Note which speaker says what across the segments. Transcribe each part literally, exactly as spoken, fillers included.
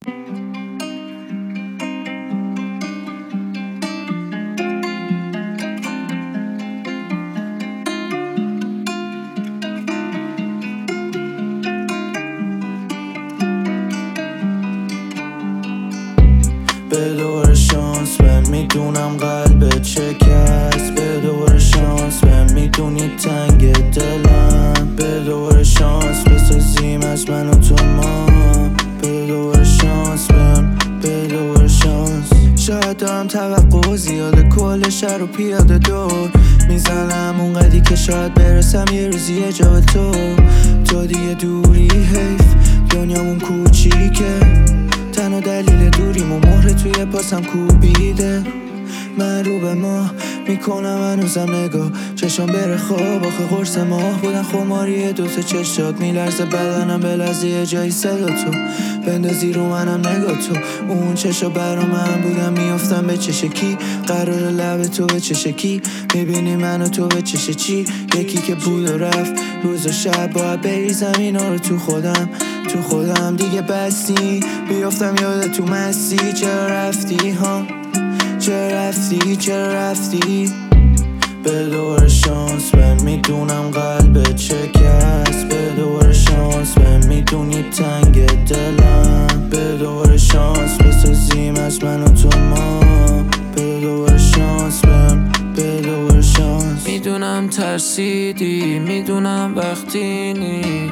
Speaker 1: به دوباره شانس بهم، میدونم قلبت شکست. به دوباره شانس بهم، میدونی تنگ دلم. به دوباره شانس بسازیم از من و تو ما. به دوباره شانس بهم، به دوباره شانس. شاید دارم توقع زیاده، کل شهر رو پیاده دور میزنم اونقدی که شاید برسم یه روزی یه جا به تو. تو دیگه دوری حیف، دنیامون کوچیکه، تنها دلیل دوریمو مهره توی پاسم کوبیده. من رو به ما میکنم هنوزم نگاه، چشم بره خواب. آخه قرص ماه بودن خماری دوتا چشات، میلرزه بدنم بلرزه یه جایی صدا تو بندازی رو منم نگاه تو. اون چشا برا من بودن میافتم به چش کی، قرار لب تو به چش کی. میبینی من و تو به چش چی، یکی که بود و رفت روز و شب. باید بریزم اینا رو تو خودم، تو خودم دیگه بستی. بیافتم یاد تو مستی، چرا رفتی ها، چرا رفتی، چرا رفتی. به دوباره شانس بهم، میدونم قلبت شکست. به دوباره شانس بهم، میدونی تنگ دلم. به دوباره شانس بسازیم از من و تو ما. به دوباره شانس بهم، به دوباره شانس.
Speaker 2: میدونم ترسیدی، میدونم وقتی نی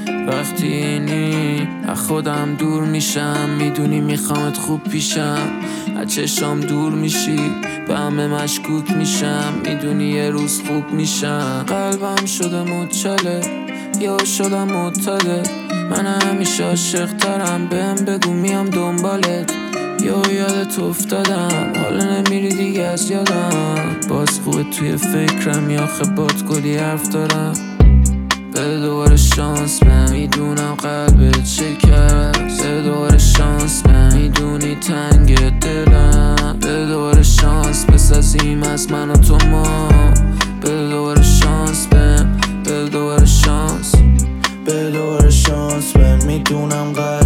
Speaker 2: وقتی نی از خودم دور میشم. میدونی میخوامت خوب پیشم، از چشام دور میشی به همه مشکوک میشم. میدونی یه روز خوب میشم. قلبم شده مچاله، یا شدم معتاده. من همیشه عاشق ترم، بهم بگو میام دنبالت. یا یادت افتادم، حالا نمیری دیگه از یادم. باز خوبه توی فکرم، یا آخه باد کلی حرف دارم. به دوباره شانس بهم، میدونم قلبت شکست. به دوباره شانس بهم، میدونی تنگ دلم. به دوباره شانس بسازیم از من و تو ما. به دوباره شانس بهم، به دوباره شانس.
Speaker 1: به دوباره شانس بهم، میدونم قلبت